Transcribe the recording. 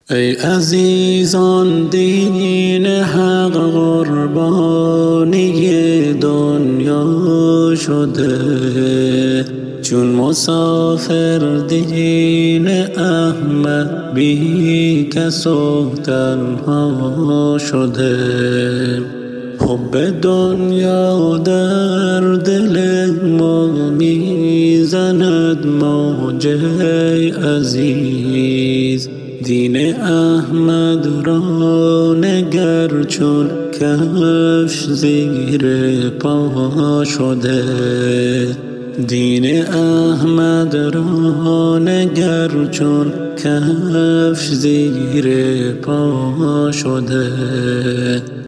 ای عزیزان دین حق قربانی دنیا شده، چون مسافر دین احمد بی کس و تنها شده. حب دنیا در دل ما میزند موج عزیز، دین احمد را نگر چون کفش زیر پا شده. دین احمد را نگر چون کفش زیر پا شده.